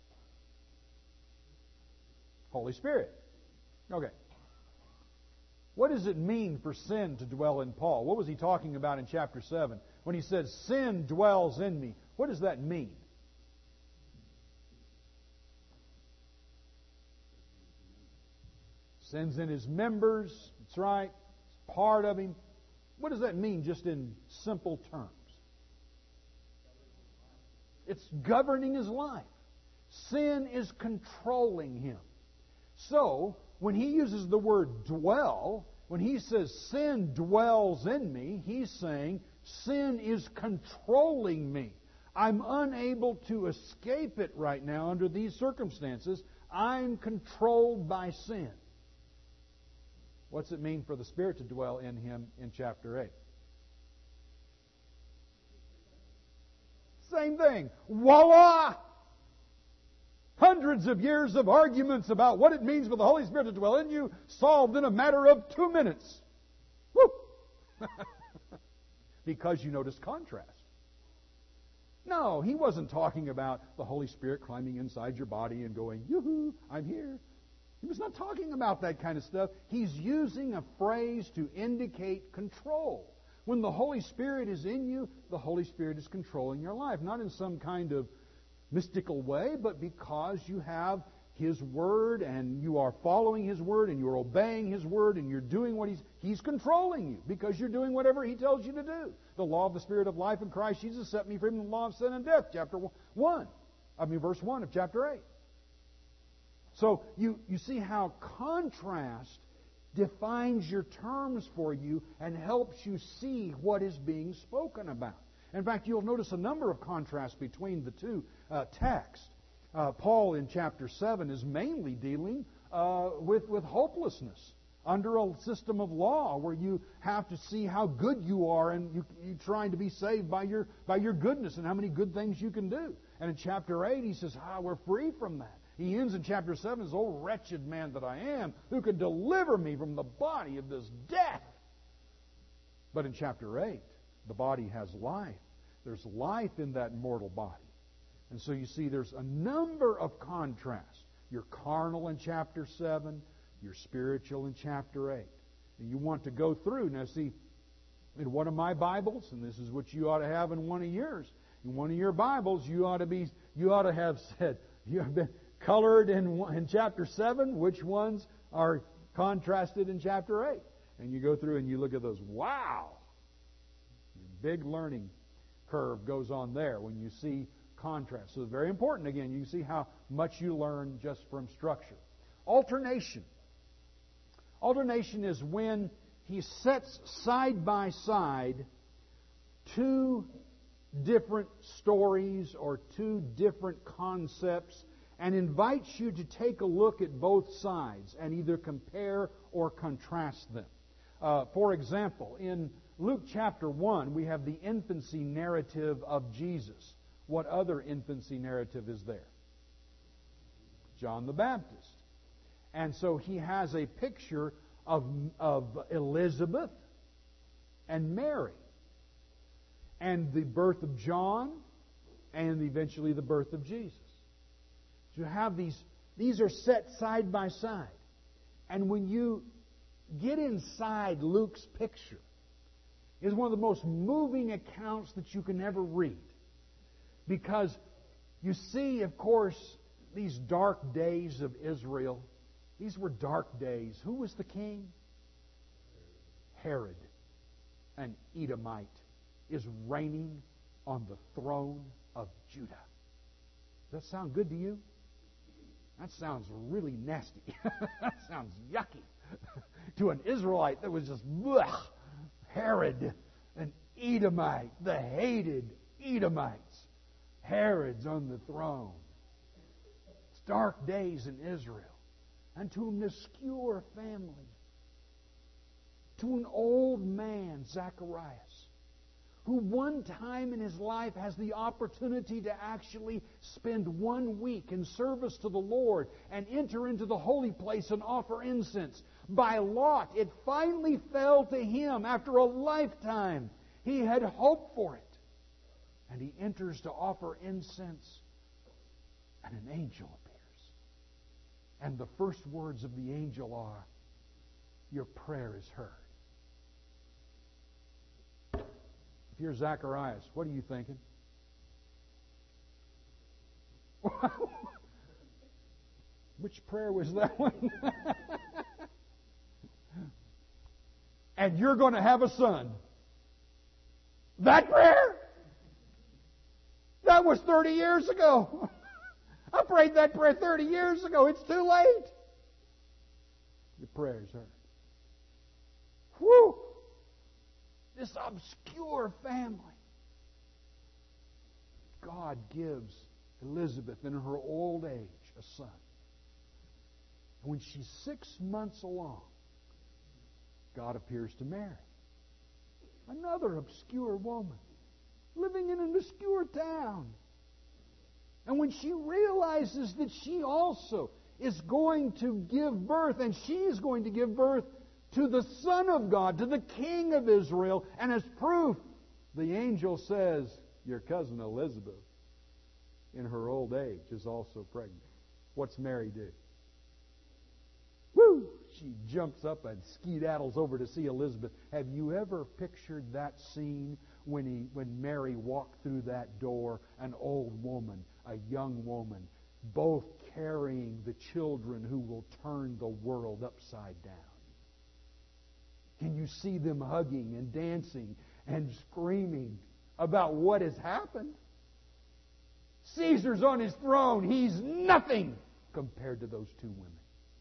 A: Holy Spirit. Okay. What does it mean for sin to dwell in Paul? What was he talking about in chapter seven? When he said, sin dwells in me, what does that mean? Sin's in his members. That's right. It's part of him. What does that mean just in simple terms? It's governing his life. Sin is controlling him. So, when he uses the word dwell, when he says sin dwells in me, he's saying sin is controlling me. I'm unable to escape it right now under these circumstances. I'm controlled by sin. What's it mean for the Spirit to dwell in him in chapter eight? Same thing. Voila! Hundreds of years of arguments about what it means for the Holy Spirit to dwell in you, solved in a matter of two minutes. Woo! Because you noticed contrast. No, he wasn't talking about the Holy Spirit climbing inside your body and going, yoo-hoo, I'm here. He was not talking about that kind of stuff. He's using a phrase to indicate control. When the Holy Spirit is in you, the Holy Spirit is controlling your life. Not in some kind of mystical way, but because you have His Word and you are following His Word and you're obeying His Word and you're doing what He's... He's controlling you because you're doing whatever He tells you to do. The law of the Spirit of life in Christ Jesus set me free from the law of sin and death, chapter one. I mean, verse one of chapter eight. So you, you see how contrast defines your terms for you and helps you see what is being spoken about. In fact, you'll notice a number of contrasts between the two uh, texts. Uh, Paul in chapter seven is mainly dealing uh, with, with hopelessness under a system of law where you have to see how good you are and you, you're trying to be saved by your, by your goodness and how many good things you can do. And in chapter eight he says, ah, we're free from that. He ends in chapter seven as, "O wretched man that I am, who could deliver me from the body of this death?" But in chapter eight, the body has life. There's life in that mortal body. And so you see there's a number of contrasts. You're carnal in chapter seven. You're spiritual in chapter eight. And you want to go through. Now see, in one of my Bibles, and this is what you ought to have in one of yours, in one of your Bibles, you ought to be, you ought to have said, you have been colored in, in chapter seven, which ones are contrasted in chapter eight. And you go through and you look at those. Wow! Big learning curve goes on there when you see contrast. So it's very important. Again, you see how much you learn just from structure. Alternation. Alternation is when he sets side by side two different stories or two different concepts and invites you to take a look at both sides and either compare or contrast them. Uh, for example, in Luke chapter one, we have the infancy narrative of Jesus. What other infancy narrative is there? John the Baptist. And so he has a picture of, of Elizabeth and Mary, and the birth of John, and eventually the birth of Jesus. So you have these, these are set side by side. And when you get inside Luke's picture, it's one of the most moving accounts that you can ever read. Because you see, of course, these dark days of Israel. These were dark days. Who was the king? Herod, an Edomite, is reigning on the throne of Judah. Does that sound good to you? That sounds really nasty. That sounds yucky. To an Israelite that was just, blech. Herod, an Edomite, the hated Edomites. Herod's on the throne. It's dark days in Israel. And to an obscure family, to an old man, Zacharias, who one time in his life has the opportunity to actually spend one week in service to the Lord and enter into the holy place and offer incense. By lot, it finally fell to him after a lifetime. He had hoped for it. And he enters to offer incense, and an angel appears. And the first words of the angel are, "Your prayer is heard." If you're Zacharias, what are you thinking? Which prayer was that one? And you're going to have a son. That prayer? That was thirty years ago. I prayed that prayer thirty years ago. It's too late. Your prayer is heard. Whew! This obscure family. God gives Elizabeth in her old age a son. And when she's six months along, God appears to Mary, another obscure woman, living in an obscure town. And when she realizes that she also is going to give birth, and she is going to give birth to the Son of God, to the King of Israel, and as proof, the angel says, your cousin Elizabeth, in her old age, is also pregnant. What's Mary do? Woo! She jumps up and skedaddles over to see Elizabeth. Have you ever pictured that scene when he, when Mary walked through that door, an old woman, a young woman, both carrying the children who will turn the world upside down? Can you see them hugging and dancing and screaming about what has happened? Caesar's on his throne. He's nothing compared to those two women.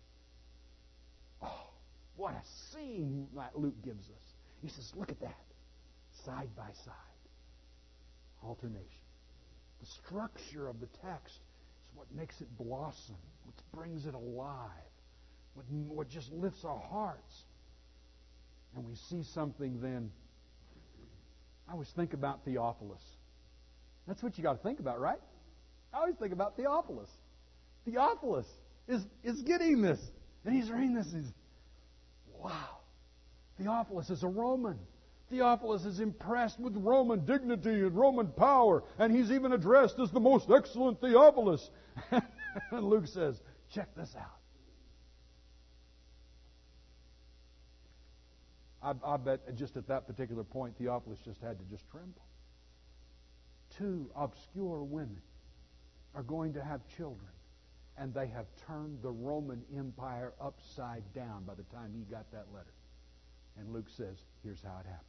A: Oh, what a scene that Luke gives us. He says, look at that. Side by side. Alternation. The structure of the text is what makes it blossom, what brings it alive, what, what just lifts our hearts. And we see something then. I always think about Theophilus. That's what you got to think about, right? I always think about Theophilus. Theophilus is, is getting this. And he's reading this. And he's, wow. Theophilus is a Roman. Theophilus is impressed with Roman dignity and Roman power. And he's even addressed as the most excellent Theophilus. And Luke says, check this out. I, I bet just at that particular point, Theophilus just had to just tremble. Two obscure women are going to have children, and they have turned the Roman Empire upside down by the time he got that letter. And Luke says, here's how it happened.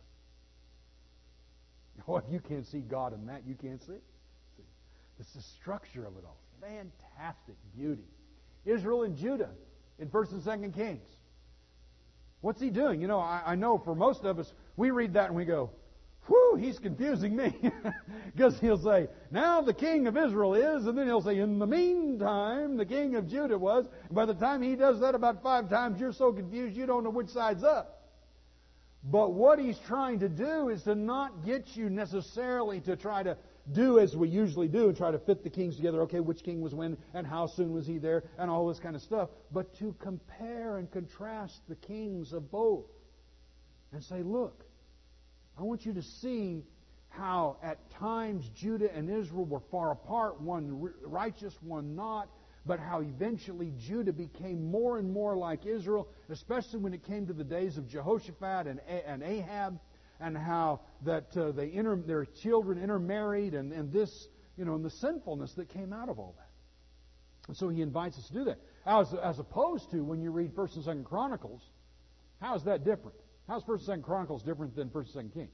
A: Oh, if you can't see God in that, you can't see. see. It's the structure of it all. Fantastic beauty. Israel and Judah in First and Second Kings. What's he doing? You know, I, I know for most of us, we read that and we go, whew, he's confusing me. Because he'll say, now the king of Israel is, and then he'll say, in the meantime, the king of Judah was. And by the time he does that about five times, you're so confused you don't know which side's up. But what he's trying to do is to not get you necessarily to try to do as we usually do and try to fit the kings together. Okay, which king was when and how soon was he there and all this kind of stuff. But to compare and contrast the kings of both and say, look, I want you to see how at times Judah and Israel were far apart, one righteous, one not, but how eventually Judah became more and more like Israel, especially when it came to the days of Jehoshaphat and, and Ahab, and how that uh, they inter, their children intermarried, and, and this, you know, and the sinfulness that came out of all that. And so he invites us to do that. As, as opposed to when you read First and Second Chronicles, how is that different? How is First and Second Chronicles different than First and Second Kings?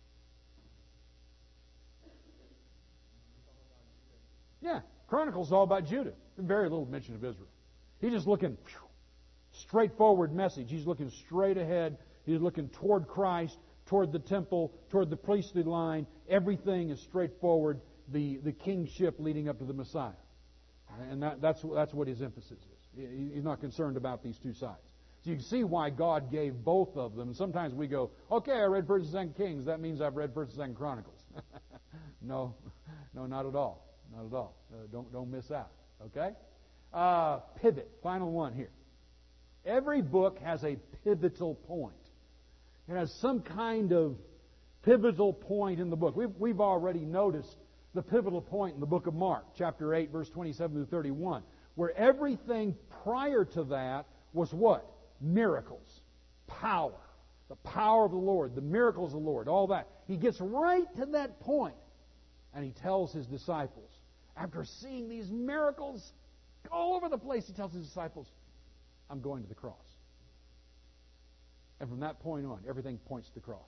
A: Yeah, Chronicles is all about Judah. Very little mention of Israel. He's just looking, whew, straightforward message. He's looking straight ahead. He's looking toward Christ, toward the temple, toward the priestly line. Everything is straightforward. The, the kingship leading up to the Messiah. And that, that's, that's what his emphasis is. He's not concerned about these two sides. So you can see why God gave both of them. And sometimes we go, okay, I read First and Second Kings. That means I've read First and Second Chronicles. no, no, not at all. Not at all. Uh, don't, don't miss out. Okay? Uh, pivot. Final one here. Every book has a pivotal point. It has some kind of pivotal point in the book. We've, we've already noticed the pivotal point in the book of Mark, chapter eight, verse twenty-seven through thirty-one, where everything prior to that was what? Miracles. Power. The power of the Lord. The miracles of the Lord. All that. He gets right to that point, and he tells his disciples, after seeing these miracles all over the place, he tells his disciples, I'm going to the cross. And from that point on, everything points to the cross.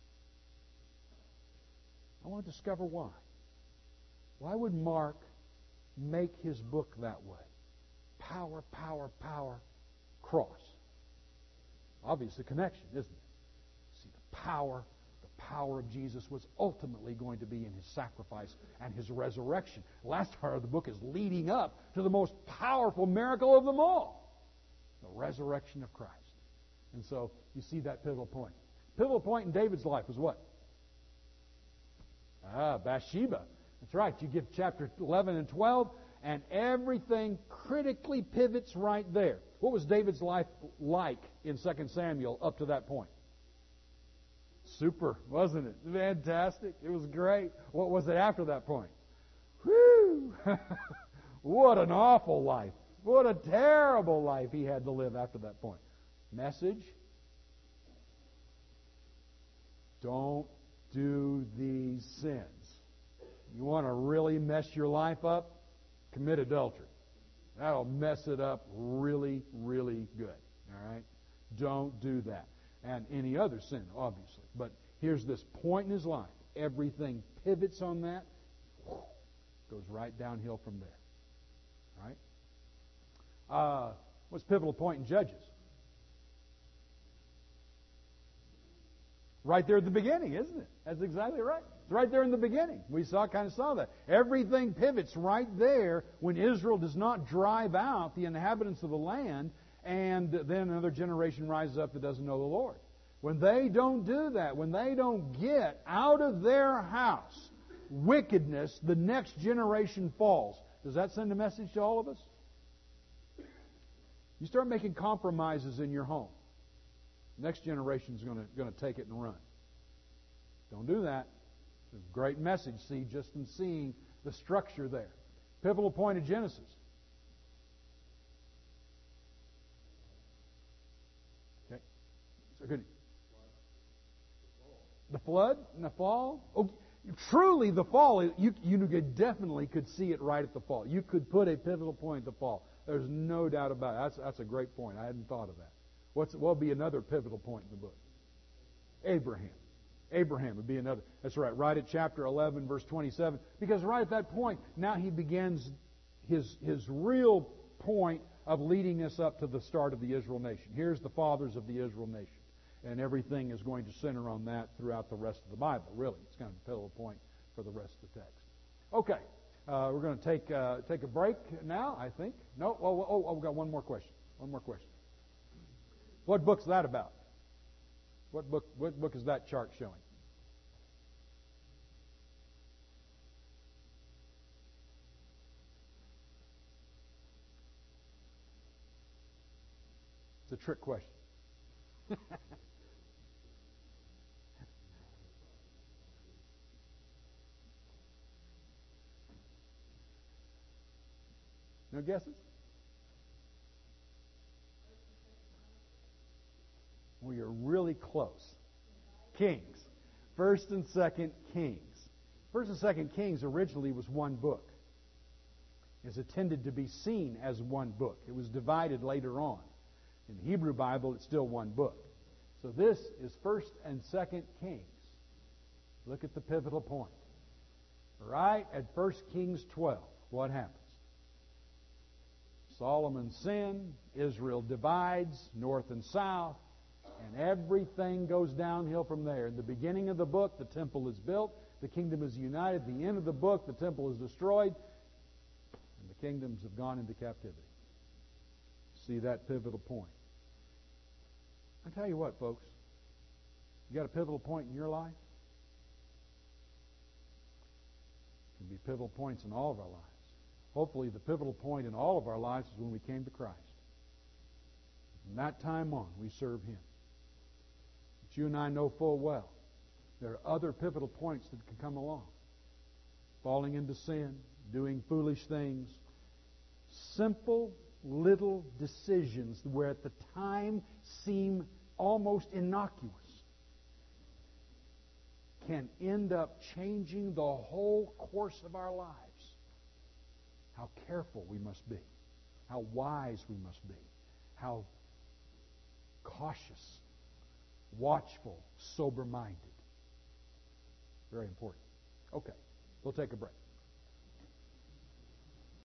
A: I want to discover why. Why would Mark make his book that way? Power, power, power, cross. Obvious the connection, isn't it? See, the power, the power of Jesus was ultimately going to be in his sacrifice and his resurrection. The last part of the book is leading up to the most powerful miracle of them all, the resurrection of Christ. And so you see that pivotal point. Pivotal point in David's life was what? Ah, Bathsheba. That's right. You give chapter eleven and twelve, and everything critically pivots right there. What was David's life like in Second Samuel up to that point? Super, wasn't it? Fantastic. It was great. What was it after that point? Whew! What an awful life. What a terrible life he had to live after that point. Message: don't do these sins. You want to really mess your life up? Commit adultery. That'll mess it up really, really good. All right? Don't do that. And any other sin, obviously. But here's this point in his life. Everything pivots on that. Goes right downhill from there. All right? Uh, what's the pivotal point in Judges? Right there at the beginning, isn't it? That's exactly right. It's right there in the beginning. We saw, kind of saw that. Everything pivots right there when Israel does not drive out the inhabitants of the land, and then another generation rises up that doesn't know the Lord. When they don't do that, when they don't get out of their house wickedness, the next generation falls. Does that send a message to all of us? You start making compromises in your home. The next generation is going to, going to take it and run. Don't do that. It's a great message, see, just in seeing the structure there. Pivotal point of Genesis. Okay. So good. The flood and the fall? Oh, truly the fall, you, you definitely could see it right at the fall. You could put a pivotal point at the fall. There's no doubt about it. That's, that's a great point. I hadn't thought of that. What's, what would be another pivotal point in the book? Abraham. Abraham would be another. That's right. Right at chapter eleven, verse twenty-seven. Because right at that point, now he begins his, his real point of leading us up to the start of the Israel nation. Here's the fathers of the Israel nation. And everything is going to center on that throughout the rest of the Bible, really. It's kind of a pivotal point for the rest of the text. Okay. Uh, we're going to take uh, take a break now, I think. No? Oh, oh, oh, we've got one more question. One more question. What book's that about? What book, what book is that chart showing? It's a trick question. No guesses? Well, you're really close. Kings. First and Second Kings. First and Second Kings originally was one book. It's intended to be seen as one book. It was divided later on. In the Hebrew Bible, it's still one book. So this is First and Second Kings. Look at the pivotal point. Right at First Kings twelve, what happens? Solomon sinned, Israel divides, north and south, and everything goes downhill from there. In the beginning of the book, the temple is built, the kingdom is united. At the end of the book, the temple is destroyed, and the kingdoms have gone into captivity. See that pivotal point. I tell you what, folks, you got a pivotal point in your life? It can be pivotal points in all of our lives. Hopefully the pivotal point in all of our lives is when we came to Christ. From that time on, we serve Him. But you and I know full well there are other pivotal points that can come along. Falling into sin, doing foolish things, simple little decisions where at the time seem almost innocuous can end up changing the whole course of our lives. How careful we must be. How wise we must be. How cautious, watchful, sober-minded. Very important. Okay, we'll take a break.